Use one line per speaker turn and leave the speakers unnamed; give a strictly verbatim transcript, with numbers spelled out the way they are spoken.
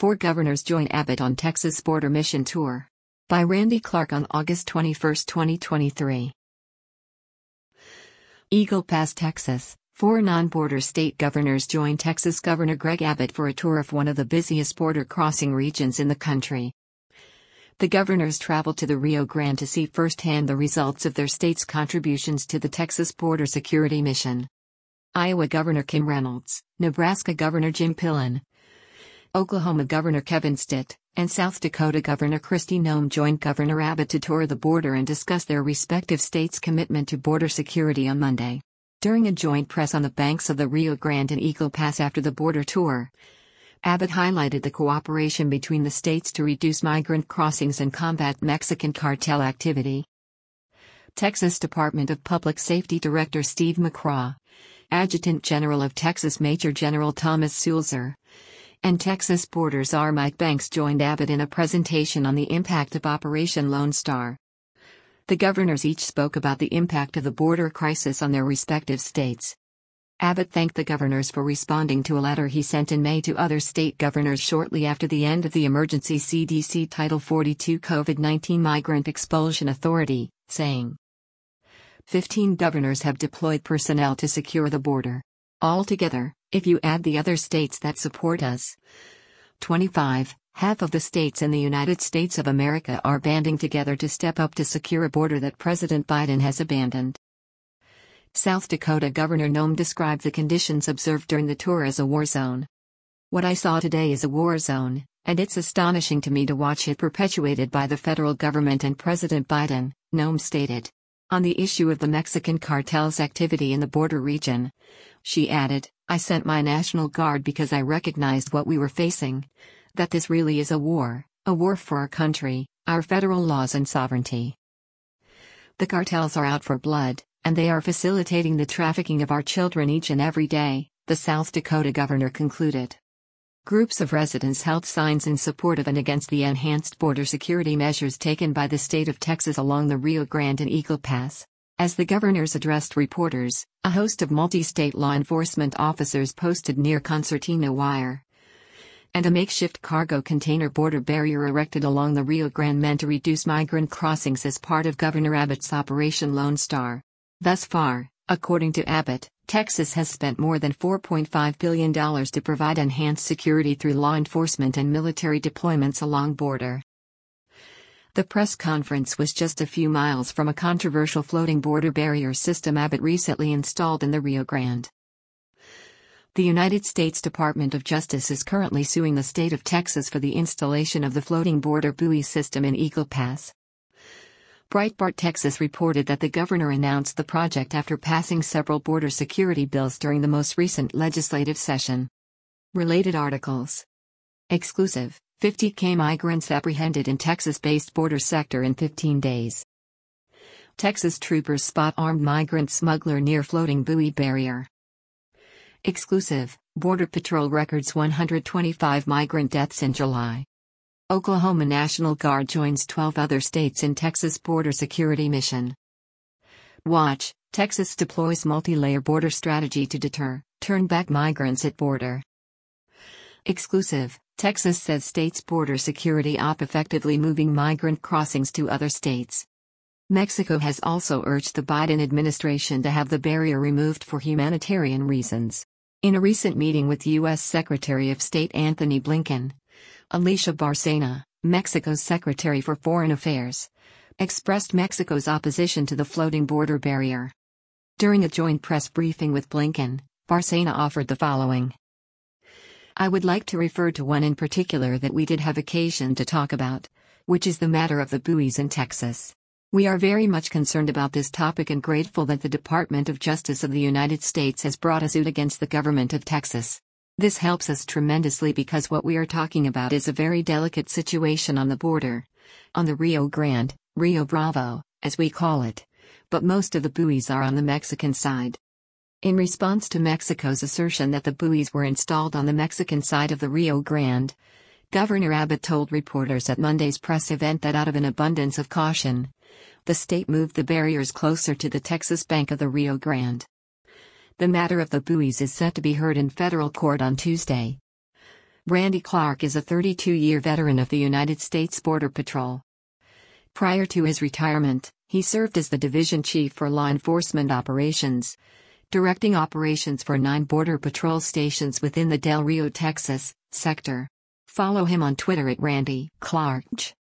Four governors join Abbott on Texas border mission tour. By Randy Clark on August twenty-first, twenty twenty-three. Eagle Pass, Texas. Four non-border state governors join Texas Governor Greg Abbott for a tour of one of the busiest border crossing regions in the country. The governors traveled to the Rio Grande to see firsthand the results of their state's contributions to the Texas border security mission. Iowa Governor Kim Reynolds, Nebraska Governor Jim Pillen, Oklahoma Governor Kevin Stitt, and South Dakota Governor Kristi Noem joined Governor Abbott to tour the border and discuss their respective states' commitment to border security on Monday. During a joint press on the banks of the Rio Grande and Eagle Pass after the border tour, Abbott highlighted the cooperation between the states to reduce migrant crossings and combat Mexican cartel activity. Texas Department of Public Safety Director Steve McCraw, Adjutant General of Texas Major General Thomas Sulzer, and Texas Border Czar Mike Banks joined Abbott in a presentation on the impact of Operation Lone Star. The governors each spoke about the impact of the border crisis on their respective states. Abbott thanked the governors for responding to a letter he sent in May to other state governors shortly after the end of the emergency C D C Title forty-two COVID nineteen Migrant Expulsion Authority, saying, fifteen governors have deployed personnel to secure the border. Altogether, if you add the other states that support us, twenty-five, half of the states in the United States of America are banding together to step up to secure a border that President Biden has abandoned. South Dakota Governor Noem described the conditions observed during the tour as a war zone. What I saw today is a war zone, and it's astonishing to me to watch it perpetuated by the federal government and President Biden, Noem stated. On the issue of the Mexican cartel's activity in the border region, she added, I sent my National Guard because I recognized what we were facing, that this really is a war, a war for our country, our federal laws and sovereignty. The cartels are out for blood, and they are facilitating the trafficking of our children each and every day, the South Dakota governor concluded. Groups of residents held signs in support of and against the enhanced border security measures taken by the state of Texas along the Rio Grande and Eagle Pass. As the governors addressed reporters, a host of multi-state law enforcement officers posted near concertina wire and a makeshift cargo container border barrier erected along the Rio Grande meant to reduce migrant crossings as part of Governor Abbott's Operation Lone Star. Thus far, according to Abbott, Texas has spent more than four point five billion dollars to provide enhanced security through law enforcement and military deployments along border. The press conference was just a few miles from a controversial floating border barrier system Abbott recently installed in the Rio Grande. The United States Department of Justice is currently suing the state of Texas for the installation of the floating border buoy system in Eagle Pass. Breitbart Texas reported that the governor announced the project after passing several border security bills during the most recent legislative session. Related articles. Exclusive. fifty K migrants apprehended in Texas-based border sector in fifteen days. Texas troopers spot armed migrant smuggler near floating buoy barrier. Exclusive. Border Patrol records one hundred twenty-five migrant deaths in July. Oklahoma National Guard joins twelve other states in Texas border security mission. Watch. Texas deploys multi-layer border strategy to deter, turn back migrants at border. Exclusive. Texas says state's border security op effectively moving migrant crossings to other states. Mexico has also urged the Biden administration to have the barrier removed for humanitarian reasons. In a recent meeting with U S Secretary of State Anthony Blinken, Alicia Bárcena, Mexico's Secretary for Foreign Affairs, expressed Mexico's opposition to the floating border barrier. During a joint press briefing with Blinken, Bárcena offered the following. I would like to refer to one in particular that we did have occasion to talk about, which is the matter of the buoys in Texas. We are very much concerned about this topic and grateful that the Department of Justice of the United States has brought a suit against the government of Texas. This helps us tremendously because what we are talking about is a very delicate situation on the border, on the Rio Grande, Rio Bravo, as we call it, but most of the buoys are on the Mexican side. In response to Mexico's assertion that the buoys were installed on the Mexican side of the Rio Grande, Governor Abbott told reporters at Monday's press event that out of an abundance of caution, the state moved the barriers closer to the Texas bank of the Rio Grande. The matter of the buoys is set to be heard in federal court on Tuesday. Randy Clark is a thirty-two-year veteran of the United States Border Patrol. Prior to his retirement, he served as the division chief for law enforcement operations, directing operations for nine Border Patrol stations within the Del Rio, Texas, sector. Follow him on Twitter at Randy Clark.